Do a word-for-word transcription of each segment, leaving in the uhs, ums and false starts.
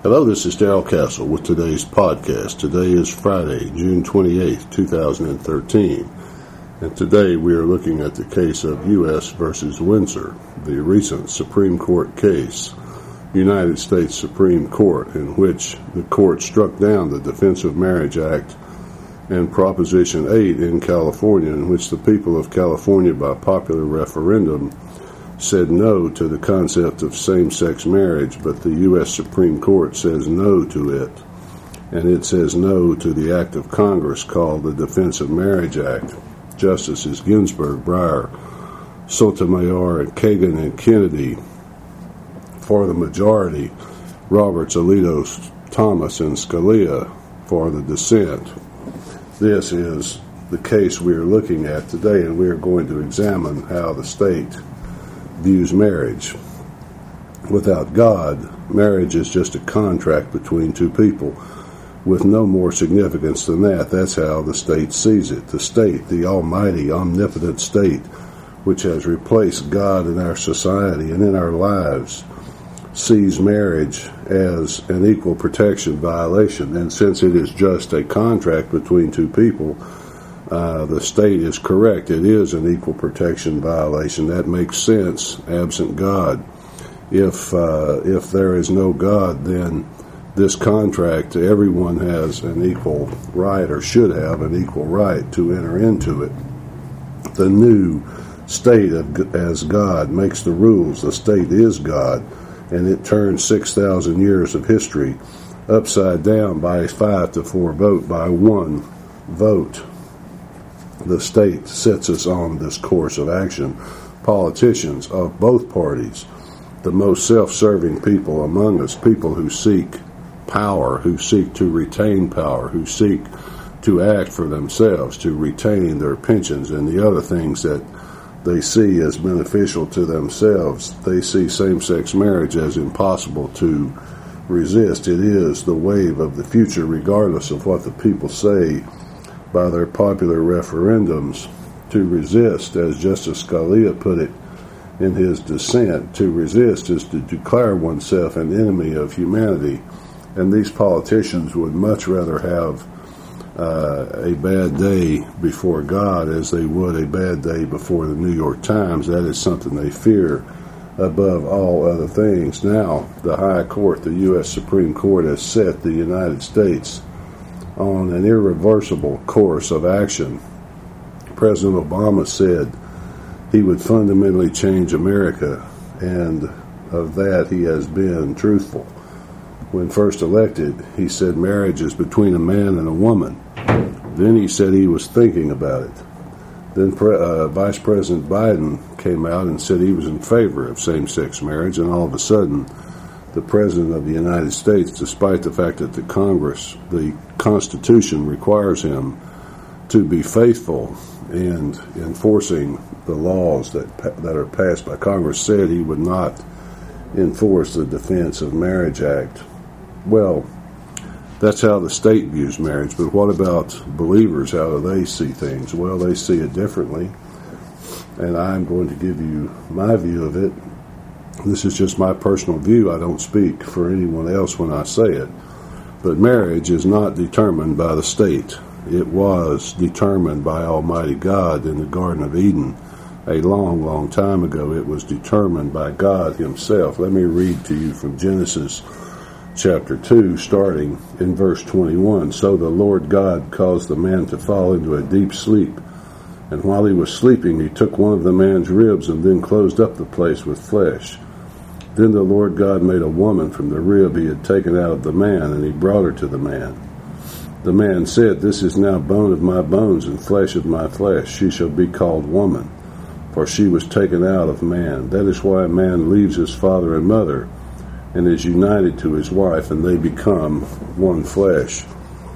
Hello, this is Darrell Castle with today's podcast. Today is Friday, June twenty-eighth, two thousand thirteen, and today we are looking at the case of U S versus Windsor, the recent Supreme Court case, United States Supreme Court, in which the court struck down the Defense of Marriage Act and Proposition eight in California, in which the people of California, by popular referendum, said no to the concept of same-sex marriage, but the U S Supreme Court says no to it, and it says no to the act of Congress called the Defense of Marriage Act. Justices Ginsburg, Breyer, Sotomayor, and Kagan and Kennedy for the majority, Roberts, Alito, Thomas, and Scalia for the dissent. This is the case we are looking at today, and we are going to examine how the state views marriage. Without God, marriage is just a contract between two people with no more significance than that. That's how the state sees it. The state, the almighty, omnipotent state, which has replaced God in our society and in our lives, sees marriage as an equal protection violation. And since it is just a contract between two people, Uh, the state is correct. It is an equal protection violation. That makes sense, absent God. If uh, if there is no God, then this contract, everyone has an equal right, or should have an equal right, to enter into it. The new state of, as God makes the rules. The state is God, and it turns six thousand years of history upside down by a five to four vote, by one vote. The state sets us on this course of action. Politicians of both parties, the most self-serving people among us, people who seek power, who seek to retain power, who seek to act for themselves, to retain their pensions and the other things that they see as beneficial to themselves. They see same-sex marriage as impossible to resist. It is the wave of the future, regardless of what the people say by their popular referendums. To resist, as Justice Scalia put it in his dissent, to resist is to declare oneself an enemy of humanity. And these politicians would much rather have uh, a bad day before God as they would a bad day before the New York Times. That is something they fear above all other things. Now, the High Court, the U S Supreme Court, has set the United States on an irreversible course of action. President Obama said he would fundamentally change America, and of that he has been truthful. When first elected, he said marriage is between a man and a woman. Then he said he was thinking about it. Then Pre- uh, Vice President Biden came out and said he was in favor of same-sex marriage, and all of a sudden, the President of the United States, despite the fact that the Congress, the Constitution requires him to be faithful in enforcing the laws that that are passed by Congress, said he would not enforce the Defense of Marriage Act. Well, that's how the state views marriage, but what about believers? How do they see things? Well, they see it differently, and I'm going to give you my view of it. This is just my personal view. I don't speak for anyone else when I say it. But marriage is not determined by the state. It was determined by Almighty God in the Garden of Eden a long, long time ago. It was determined by God himself. Let me read to you from Genesis chapter two, starting in verse twenty-one. So the Lord God caused the man to fall into a deep sleep. And while he was sleeping, he took one of the man's ribs and then closed up the place with flesh. Then the Lord God made a woman from the rib he had taken out of the man, and he brought her to the man. The man said, "This is now bone of my bones and flesh of my flesh. She shall be called woman, for she was taken out of man. That is why a man leaves his father and mother and is united to his wife, and they become one flesh."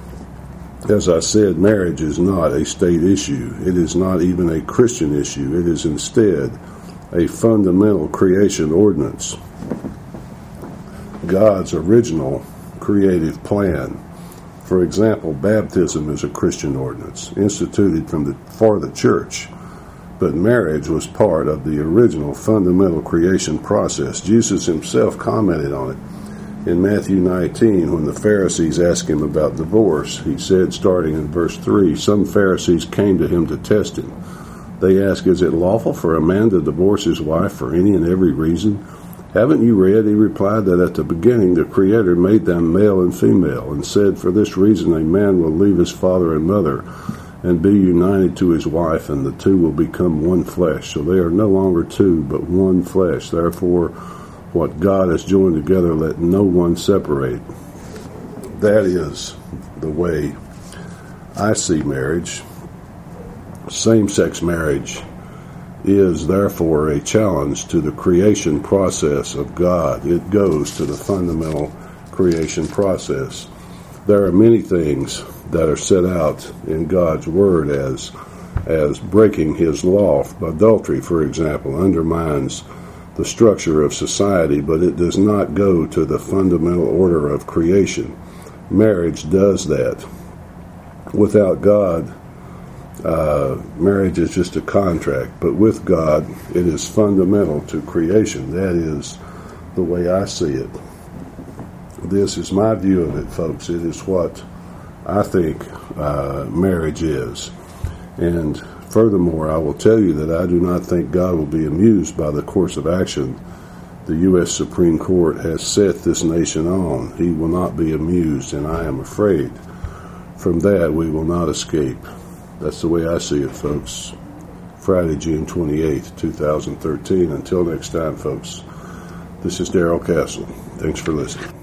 As I said, marriage is not a state issue. It is not even a Christian issue. It is instead a fundamental creation ordinance. God's original creative plan. For example, baptism is a Christian ordinance instituted from the, for the church. But marriage was part of the original fundamental creation process. Jesus himself commented on it In Matthew nineteen, when the Pharisees asked him about divorce, he said, starting in verse three, some Pharisees came to him to test him. They asked, is it lawful for a man to divorce his wife for any and every reason? Haven't you read, he replied, that at the beginning the Creator made them male and female, and said, for this reason a man will leave his father and mother, and be united to his wife, and the two will become one flesh. So they are no longer two, but one flesh. Therefore, what God has joined together, let no one separate. That is the way I see marriage. Same-sex marriage is therefore a challenge to the creation process of God. It goes to the fundamental creation process. There are many things that are set out in God's Word as as breaking His law. Adultery, for example, undermines the structure of society, but it does not go to the fundamental order of creation. Marriage does that. Without God, uh, marriage is just a contract, but with God, it is fundamental to creation. That is the way I see it. This is my view of it, folks. It is what I think uh, marriage is. And furthermore, I will tell you that I do not think God will be amused by the course of action the U S Supreme Court has set this nation on. He will not be amused, and I am afraid from that we will not escape. That's the way I see it, folks. Friday, June twenty-eighth, two thousand thirteen. Until next time, folks, this is Darrell Castle. Thanks for listening.